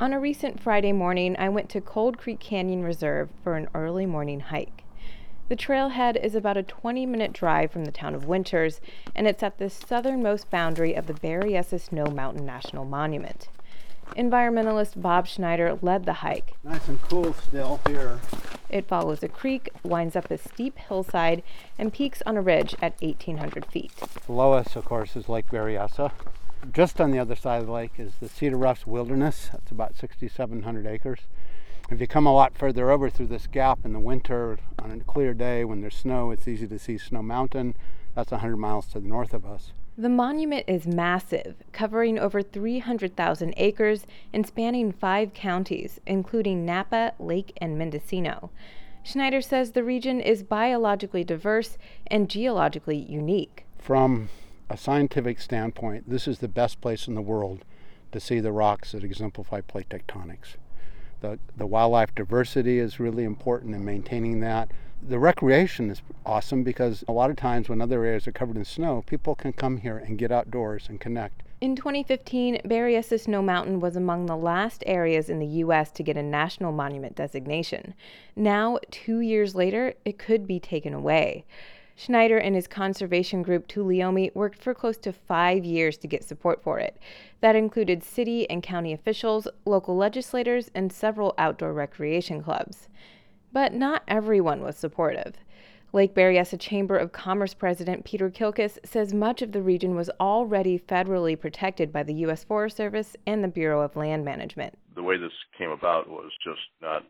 On a recent Friday morning, I went to Cold Creek Canyon Reserve for an early morning hike. The trailhead is about a 20-minute drive from the town of Winters, and it's at the southernmost boundary of the Berryessa Snow Mountain National Monument. Environmentalist Bob Schneider led the hike. Nice and cool still here. It follows a creek, winds up a steep hillside, and peaks on a ridge at 1,800 feet. Below us, of course, is Lake Berryessa. Just on the other side of the lake is the Cedar Ruffs Wilderness. That's about 6,700 acres. If you come a lot further over through this gap in the winter, on a clear day when there's snow, it's easy to see Snow Mountain. That's 100 miles to the north of us. The monument is massive, covering over 300,000 acres and spanning 5 counties, including Napa, Lake, and Mendocino. Schneider says the region is biologically diverse and geologically unique. From a scientific standpoint, this is the best place in the world to see the rocks that exemplify plate tectonics. The wildlife diversity is really important in maintaining that. The recreation is awesome because a lot of times when other areas are covered in snow, people can come here and get outdoors and connect. In 2015, Berryessa Snow Mountain was among the last areas in the U.S. to get a national monument designation. Now, 2 years later, it could be taken away. Schneider and his conservation group Tuolumne worked for close to 5 years to get support for it. That included city and county officials, local legislators, and several outdoor recreation clubs. But not everyone was supportive. Lake Berryessa Chamber of Commerce President Peter Kilkis says much of the region was already federally protected by the U.S. Forest Service and the Bureau of Land Management. The way this came about was just not,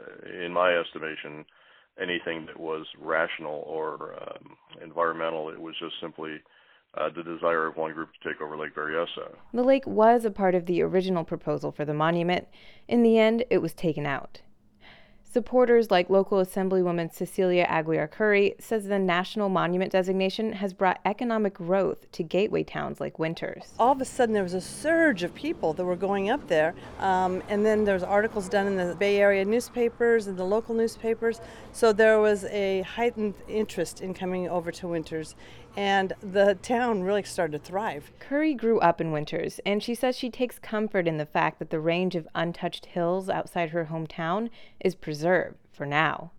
in my estimation, anything that was rational or environmental. It was just simply the desire of one group to take over Lake Berryessa. The lake was a part of the original proposal for the monument. In the end, it was taken out. Supporters like local Assemblywoman Cecilia Aguiar-Curry says the national monument designation has brought economic growth to gateway towns like Winters. All of a sudden there was a surge of people that were going up there, and then there was articles done in the Bay Area newspapers and the local newspapers, so there was a heightened interest in coming over to Winters, and the town really started to thrive. Curry grew up in Winters, and she says she takes comfort in the fact that the range of untouched hills outside her hometown is preserved for now.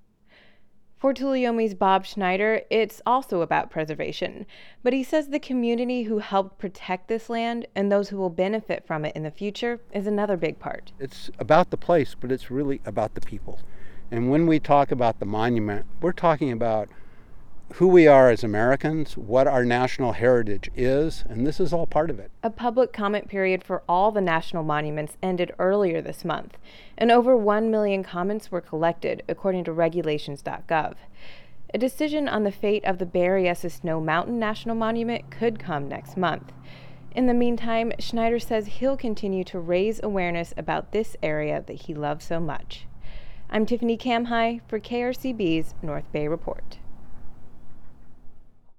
For Tuolumne's Bob Schneider, it's also about preservation, but he says the community who helped protect this land and those who will benefit from it in the future is another big part. It's about the place, but it's really about the people. And when we talk about the monument, we're talking about who we are as Americans, what our national heritage is, and this is all part of it. A public comment period for all the national monuments ended earlier this month, and over 1 million comments were collected, according to regulations.gov. A decision on the fate of the Berryessa Snow Mountain National Monument could come next month. In the meantime, Schneider says he'll continue to raise awareness about this area that he loves so much. I'm Tiffany Kamhai for KRCB's North Bay Report.